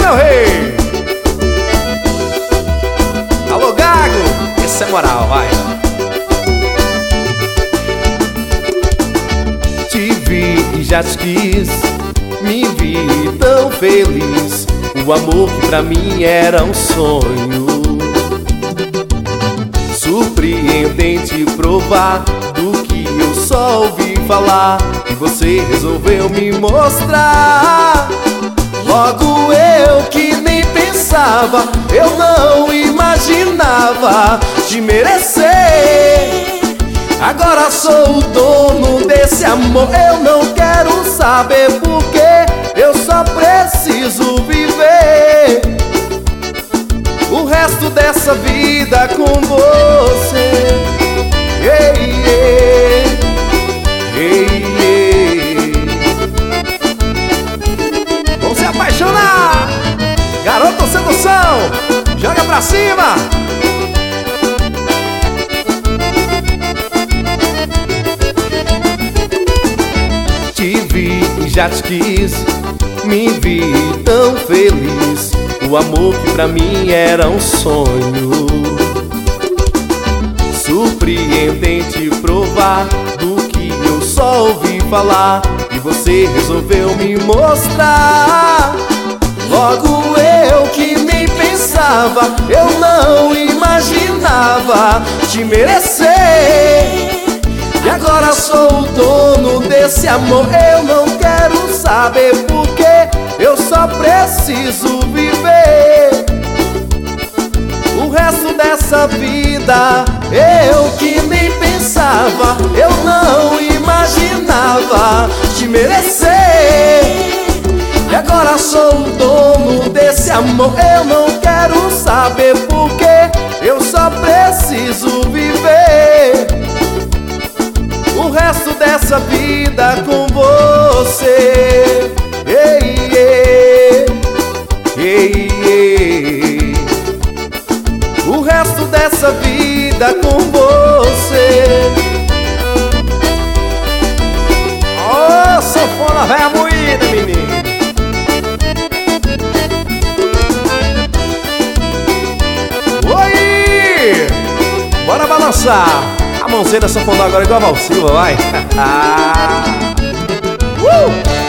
meu rei. Alô, Gago, esse é moral, vai. Te vi e já te quis, me vi tão feliz. O amor que pra mim era um sonho, surpreendente provar do que eu só ouvi falar. E você resolveu me mostrar. Logo eu que nem pensava, eu não imaginava te merecer. Agora sou o dono desse amor, eu não quero saber porquê. Eu só preciso viver o resto dessa vida com você. Yeah, yeah. Yeah, yeah. Vamos se apaixonar, garota sedução, joga pra cima. Te vi e já te quis, me vi tão feliz. O amor que pra mim era um sonho, surpreendente provar do que eu só ouvi falar. E você resolveu me mostrar. Logo eu que nem pensava, eu não imaginava te merecer. E agora sou o dono desse amor, eu não quero saber porquê. Eu só preciso viver o resto dessa vida. Eu que nem pensava, eu não imaginava te merecer. E agora sou o dono desse amor, eu não quero saber porquê. Eu só preciso viver o resto dessa vida com você. Yeah, yeah. Yeah, yeah. O resto dessa vida com você. Oh, sanfona velha moída, menino. Oi! Bora balançar a mãozinha da sanfona agora igual a Val Silva, vai.